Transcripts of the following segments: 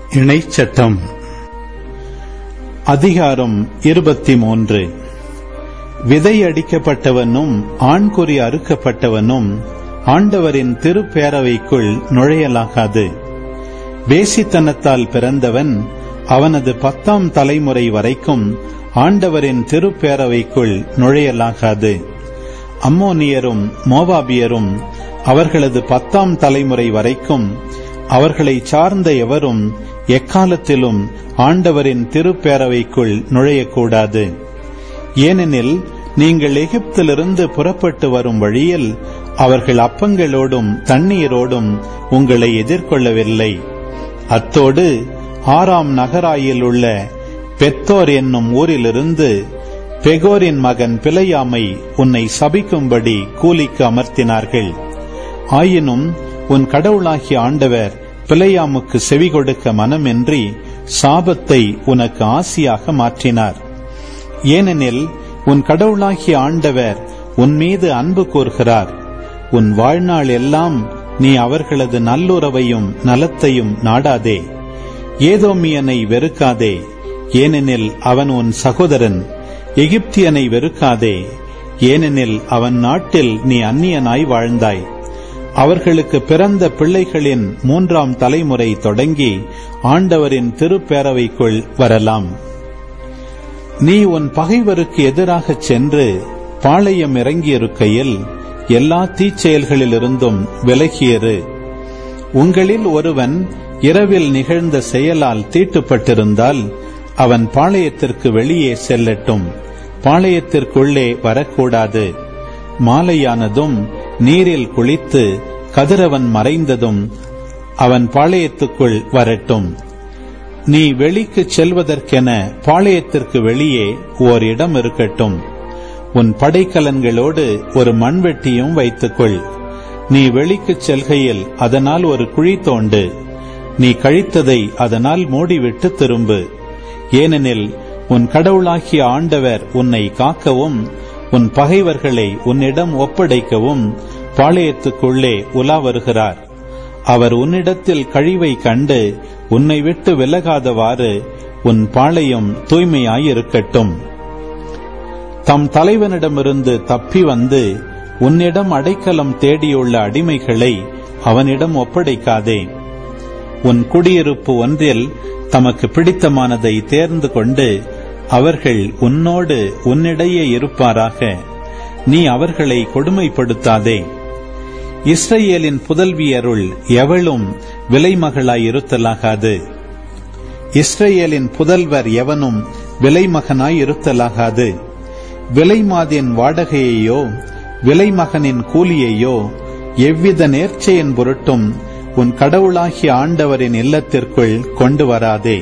இணைச்சட்டம் அதிகாரம் 23. விதையடிக்கப்பட்டவனும் ஆண்குறி அறுக்கப்பட்டவனும் ஆண்டவரின் திருப்பேரவைக்குள் நுழையலாகாது. வேசித்தனத்தால் பிறந்தவன் அவனது 10ஆம் தலைமுறை வரைக்கும் ஆண்டவரின் திருப்பேரவைக்குள் நுழையலாகாது. அம்மோனியரும் மோவாபியரும் அவர்களது 10ஆம் தலைமுறை வரைக்கும் அவர்களை சார்ந்த எவரும் எக்காலத்திலும் ஆண்டவரின் திருப்பேரவைக்குள் நுழையக்கூடாது. ஏனெனில் நீங்கள் எகிப்திலிருந்து புறப்பட்டு வரும் வழியில் அவர்கள் அப்பங்களோடும் தண்ணீரோடும் உங்களை எதிர்கொள்ளவில்லை. அத்தோடு ஆராம் நகராயில் உள்ள பெத்தோர் என்னும் ஊரிலிருந்து பெகோரின் மகன் பிலையாமை உன்னை சபிக்கும்படி கூலிக்கு அமர்த்தினார்கள். ஆயினும் உன் கடவுளாகிய ஆண்டவர் பிலையாமுக்கு செவி கொடுக்க மனமின்றி சாபத்தை உனக்கு ஆசியாக மாற்றினார். ஏனெனில் உன் கடவுளாகிய ஆண்டவர் உன் மீது அன்பு கூர்கிறார். உன் வாழ்நாள் எல்லாம் நீ அவர்களது நல்லுறவையும் நலத்தையும் நாடாதே. ஏதோமியனை வெறுக்காதே, ஏனெனில் அவன் உன் சகோதரன். எகிப்தியனை வெறுக்காதே, ஏனெனில் அவன் நாட்டில் நீ அந்நியனாய் வாழ்ந்தாய். அவர்களுக்கு பிறந்த பிள்ளைகளின் 3ஆம் தலைமுறை தொடங்கி ஆண்டவரின் திருப்பேரவைக்குள் வரலாம். நீ உன் பகைவருக்கு எதிராகச் சென்று பாளையம் இறங்கியிருக்கையில் எல்லா தீச்செயல்களிலிருந்தும் விலகியரு. உங்களில் ஒருவன் இரவில் நிகழ்ந்த செயலால் தீட்டுப்பட்டிருந்தால் அவன் பாளையத்திற்கு வெளியே செல்லட்டும், பாளையத்திற்குள்ளே வரக்கூடாது. மாலையானதும் நீரில் குளித்து கதிரவன் மறைந்ததும் அவன் பாளையத்துக்குள் வரட்டும். நீ வெளிக்கு செல்வதற்கென பாளையத்திற்கு வெளியே ஓர் இடம் இருக்கட்டும். உன் படைக்கலன்களோடு ஒரு மண்வெட்டியும் வைத்துக்கொள். நீ வெளிக்கு செல்கையில் அதனால் ஒரு குழி தோண்டு. நீ கழித்ததை அதனால் மூடிவிட்டு திரும்பு. ஏனெனில் உன் கடவுளாகிய ஆண்டவர் உன்னை காக்கவும் உன் பகைவர்களை உன்னிடம் ஒப்படைக்கவும் பாளையத்துக்குள்ளே உலா வருகிறார். அவர் உன்னிடத்தில் கழிவை கண்டு உன்னை விட்டு விலகாதவாறு உன் பாளையம் தூய்மையாயிருக்கட்டும். தம் தலைவனிடமிருந்து தப்பி வந்து உன்னிடம் அடைக்கலம் தேடியுள்ள அடிமைகளை அவனிடம் ஒப்படைக்காதே. உன் குடியிருப்பு ஒன்றில் தமக்கு பிடித்தமானதை தேர்ந்து கொண்டு அவர்கள் உன்னோடு உன்னிடையே இருப்பாராக. நீ அவர்களை கொடுமைப்படுத்தாதே. இஸ்ரவேலின் புதல்வியருள் எவளும் விலைமகளாயிருத்தலாகாது. இஸ்ரவேலின் புதல்வர் எவனும் விலைமகனாயிருத்தலாகாது. விலைமாதின் வாடகையையோ விலைமகனின் கூலியையோ எவ்வித நேர்ச்சையின் பொருட்டும் உன் கடவுளாகிய ஆண்டவரின் இல்லத்திற்குள் கொண்டு வராதே.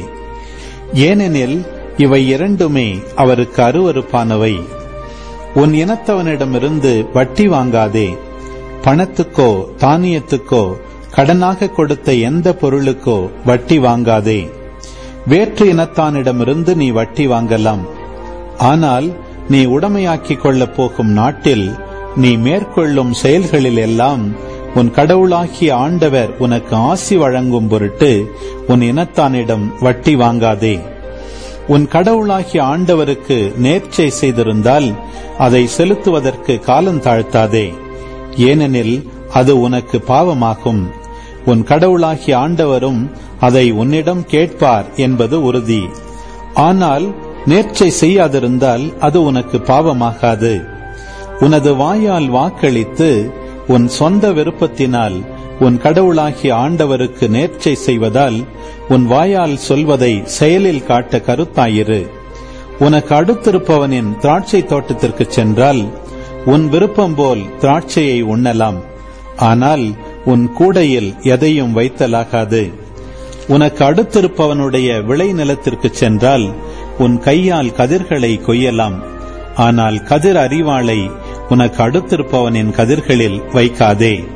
ஏனெனில் இவை இரண்டுமே அவருக்கு அருவருப்பானவை. உன் இனத்தவனிடமிருந்து வட்டி வாங்காதே. பணத்துக்கோ தானியத்துக்கோ கடனாக கொடுத்த எந்த பொருளுக்கோ வட்டி வாங்காதே. வேற்று இனத்தானிடமிருந்து நீ வட்டி வாங்கலாம். ஆனால் நீ உடைமையாக்கிக் கொள்ளப் போகும் நாட்டில் நீ மேற்கொள்ளும் செயல்களில் எல்லாம் உன் கடவுளாகிய ஆண்டவர் உனக்கு ஆசி வழங்கும் பொருட்டு உன் இனத்தானிடம் வட்டி வாங்காதே. உன் கடவுளாகிய ஆண்டவருக்கு நேர்ச்சை செய்திருந்தால் அதை செலுத்துவதற்கு காலந்தாழ்த்தாதே. ஏனெனில் அது உனக்கு பாவமாகும். உன் கடவுளாகிய ஆண்டவரும் அதை உன்னிடம் கேட்பார் என்பது உறுதி. ஆனால் நேர்ச்சை செய்யாதிருந்தால் அது உனக்கு பாவமாகாது. உனது வாயால் வாக்களித்து உன் சொந்த விருப்பத்தினால் உன் கடவுளாகிய ஆண்டவருக்கு நேர்ச்சை செய்வதால் உன் வாயால் சொல்வதை செயலில் காட்ட கருத்தாயிரு. உனக்கு அடுத்திருப்பவனின் திராட்சை தோட்டத்திற்கு சென்றால் உன் விருப்பம் போல் திராட்சையை உண்ணலாம். ஆனால் உன் கூடையில் எதையும் வைத்தலாகாது. உனக்கு அடுத்திருப்பவனுடைய விளை நிலத்திற்கு சென்றால் உன் கையால் கதிர்களை கொய்யலாம். ஆனால் கதிர் அரிவாளை உனக்கு அடுத்திருப்பவனின் கதிர்களில் வைக்காதே.